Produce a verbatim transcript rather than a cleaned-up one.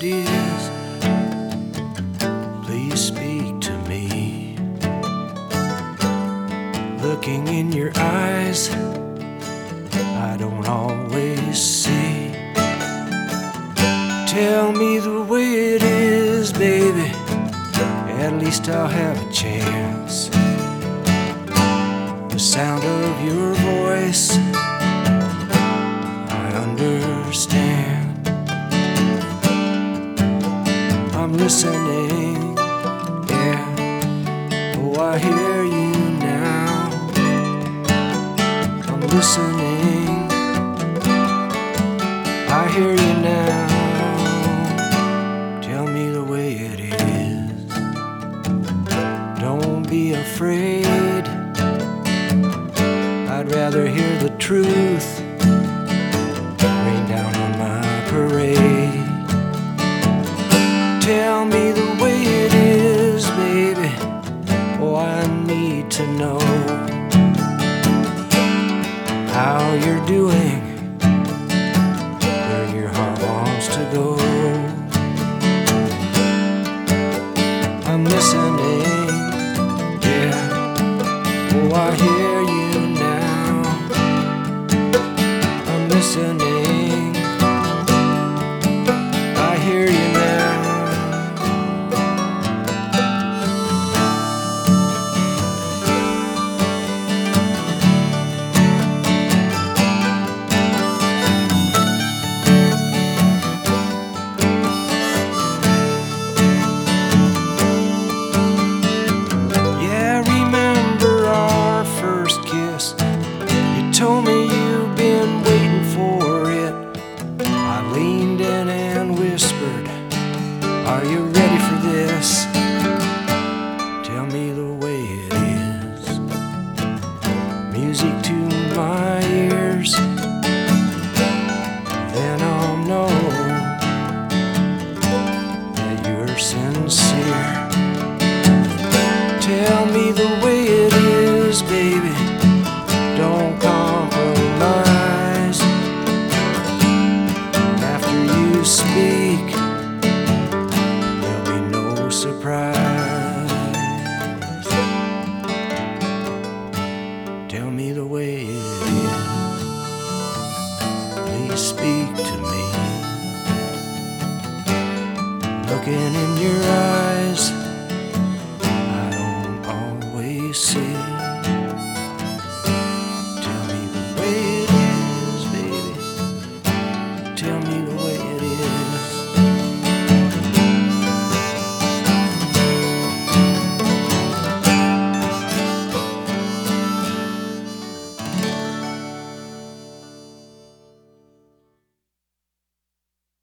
is. Please speak to me. Looking in your eyes, I don't always see. Tell me the way it is, baby. At least I'll have a chance. The sound of your voice, I understand. I'm listening, yeah. Oh, I hear you now. I'm listening, I hear you now. Tell me the way it is. Don't be afraid. I'd rather hear the truth rain down on my parade. Tell me the way it is, baby. Oh, I need to know how you're doing, where your heart wants to go. I'm listening, yeah. Oh, I hear you now. I'm listening, I hear you now. Told me you've been waiting for it. I leaned in and whispered, are you ready for this? Tell me the way it is. Music to my ears, then I'll know that you're sincere. Tell me the way it is, baby. Don't compromise. After you speak, there'll be no surprise. Tell me the way it is. Please speak to me. Looking in your eyes, I don't always see.